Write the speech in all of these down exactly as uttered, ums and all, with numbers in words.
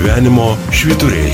Gyvenimo švyturiai.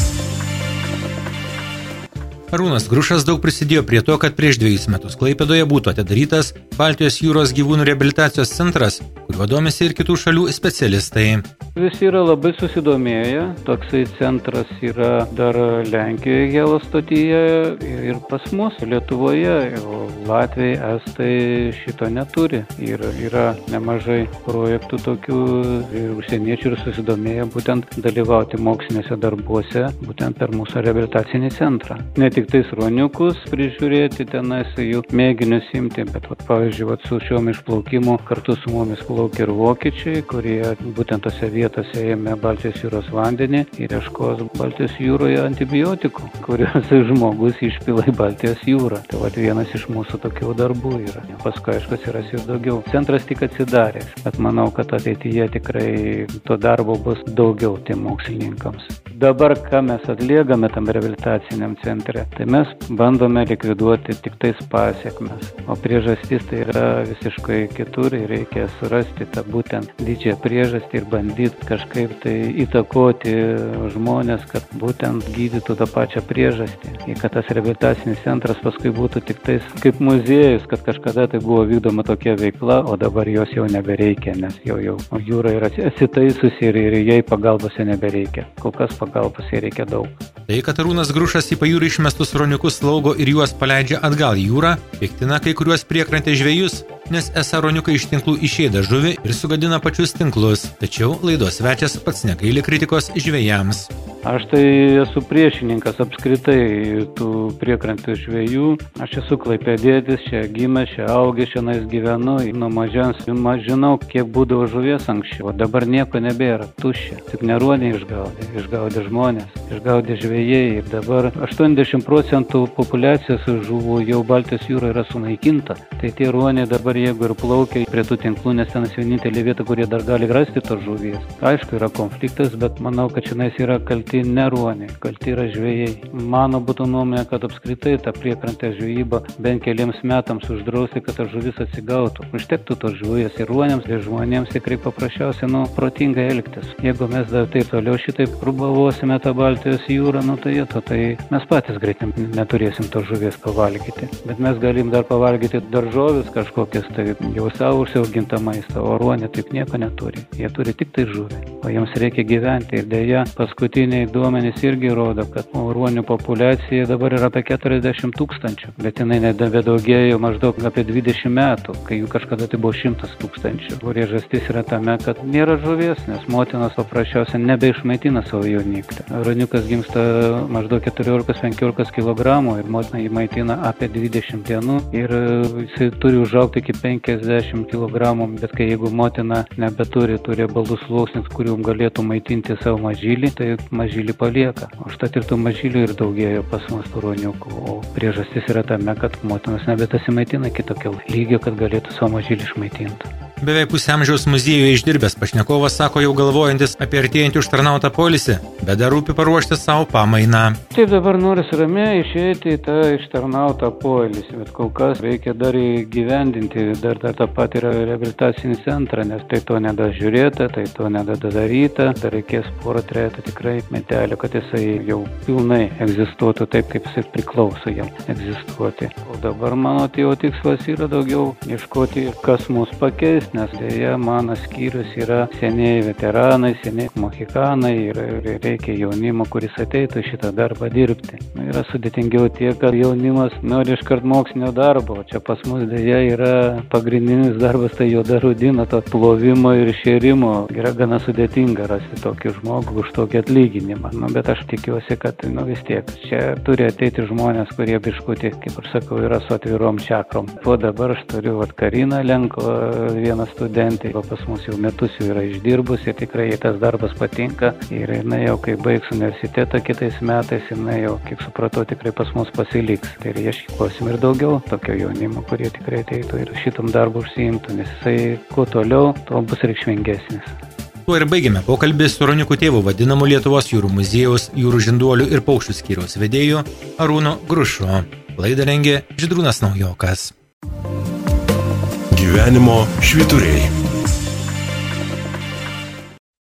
Arūnas Grušas daug prisidėjo prie to, kad prieš dviejus metus Klaipėdoje būtų atidarytas Baltijos jūros gyvūnų reabilitacijos centras, kuriuo domisi ir kitų šalių specialistai. Visi yra labai susidomėję. Toksai centras yra dar Lenkijoje, Helos stotyje ir pas mus Lietuvoje, o Latvijai, Estai šito neturi. Ir yra nemažai projektų tokių ir užsieniečių ir susidomėję būtent dalyvauti mokslinėse darbuose, būtent per mūsų reabilitacinį centrą. Ne tik tais ruoniukus prižiūrėti, tenais jų mėginius imti, bet vat, pavyzdžiui, vat, su šiom išplaukimu kartu su mumis plaukia ir vokiečiai, kurie būtent tose vietose ėmė Baltijos jūros vandenį ir ieškos Baltijos jūroje antibiotikų, kuriuos žmogus išpila į Baltijos jūrą. Tai vat, vienas iš mūsų tokių darbų yra. Paskui, aišku, atsiras ir daugiau. Centras tik atsidarė, bet manau, kad ateityje tikrai to darbo bus daugiau tiem mokslininkams. Dabar, ką mes atliekame tam reabilitaciniam centre, tai mes bandome likviduoti tik tais pasiekmes. O priežastis tai yra visiškai kitur ir reikia surasti tą būtent didžiąją priežastį ir bandyti kažkaip tai įtakoti žmonės, kad būtent gydytų tą pačią priežastį. Ir kad tas reabilitacinis centras paskui būtų tik tais kaip muziejus, kad kažkada tai buvo vykdoma tokia veikla, o dabar jos jau nebereikia, nes jau, jau jūra yra atsitaisusi ir, ir jai pagalbos nebereikia. Kol kas pagalbos jai reikia daug. Tai, kad Arūnas Grušas į pajūrį išmestus ruoniukus slaugo ir juos paleidžia atgal į jūrą, piktina kai kuriuos priekrantės žvejus, nes esą ruoniukai iš tinklų išėda žuvį ir sugadina pačius tinklus. Tačiau laidos svečias pats negaili kritikos žvejams. Aš tai esu priešininkas apskritai tų priekrantės žvejų. Aš esu klaipėdietis, čia gimęs, čia augęs, čia nais gyvenu. Nuo mažens žinau, kiek būdavo žuvies anksčiau. O dabar nieko nebėra, tuščia. Tik ne ruoniai išgaudė, išgaudė žmonės, išgaudė žvejai. Ir dabar aštuoniasdešimt procentų populiacijos žuvų jau Baltijos jūroje yra sunaikinta. Tai tie ruoniai dabar jeigu ir plaukia prie tų tinklų, nes ten vienintelė vieta, kur jie dar gali rasti tos žuvies. Aišku, yra konfliktas, bet manau, kad šiandien yra kalti ne ruoniai, kalti yra žvejai. Mano būtų nuomonė, kad apskritai tą priekrantės žvejybą bent keliems metams uždrausti, kad ta žuvis atsigautų. Užtektų tos žuvies ir ruoniams, ir žmonėms tikrai paprasčiausiai, nu, protingai elgtis. Jeigu mes dar taip toliau šitaip prubavosime tą Baltijos jūrą, nu tai, to, tai mes patys greitai neturėsim tos žuvies pavalgyti. Bet mes galim dar pavalgyti daržovis kažkokias, tai jau savo užsiaugintą maistą, o ruoniai taip nieko neturi. Jie turi tik tai žuvį, o jiems reikia gyventi. Ir dėja, paskutiniai duomenys irgi rodo, kad ruonių populiacija dabar yra apie keturiasdešimt tūkstančių, bet jinai nebedaugėjo maždaug apie dvidešimt metų, kai jų kažkada tai buvo šimtas tūkstančių. Priežastis yra tame, kad nėra žuvies, nes motinos paprasčiausiai nebeišmaitina savo jauniklį. Ruoniukas gimsta maždaug keturiolikos penkiolikos kilogramų ir motina jį maitina apie dvidešimt dienų ir jisai turi užaugti iki penkiasdešimt kilogramų, bet kai jeigu motina nebeturi, turi balų sluoksnis, kuriuom galėtų maitinti savo mažylį, tai mažylį palieka. Užtat ir tų mažylių ir daugėjo pas mus tų ruoniukų. O priežastis yra tame, kad motinos nebedasimaitina kitokio lygio, kad galėtų savo mažylį išmaitinti. Beveik pusę amžiaus muziejuje išdirbęs pašnekovas sako jau galvojantis apie artėjantį užtarnautą poilsį, bet dar rūpi paruošti savo pamainą. Taip dabar norisi ramiai išeiti į tą ištarnautą poilsį, bet kol kas reikia dar įgyvendinti dar, dar tą patį reabilitacinį centrą, nes tai to nedažiūrėta, tai to nedadaryta, dar reikės porą trejetą tikrai metelio, kad jisai jau pilnai egzistuotų taip, kaip jisai priklauso jam egzistuoti. O dabar mano jo tikslas yra daugiau ieškoti, kas mus pakeis, nes dėja mano skyrius yra seniai veteranai, seniai mohikanai ir reikia jaunimo, kuris ateitų šitą darbą dirbti. Yra sudėtingiau tiek, kad jaunimas nori iškart mokslinio darbo, o čia pas mus dėja yra pagrindinis darbas, tai juoda rudina, to plovimo ir šėrimo. Yra gana sudėtinga rasti tokį žmogų už tokį atlyginimą. Nu, bet aš tikiuosi, kad nu, vis tiek čia turi ateiti žmonės, kurie biškutį, kaip aš sakau, yra su atvirom čakrom. O dabar aš turiu vat, Kariną Lenko, vieną studentį, o pas mus jau metus jau yra išdirbus ir tikrai tas darbas patinka ir jinai jau kai baigs universitetą kitais metais, jinai jau, kiek supratau, tikrai pas mus pasiliks. Tai ir ieškosim ir daugiau tokio jaunimo, kurie tikrai ateitų ir šitam darbu užsiimtų, nes jisai kuo toliau, tuo bus reikšmingesnis. Tuo ir baigėme pokalbį su ruoniukų tėvu vadinamu Lietuvos jūrų muziejaus jūrų žinduolių ir paukščių skyriaus vedėju Arūnu Grušu. Laidą rengė Žydrūnas Naujokas. Gyvenimo švyturiai.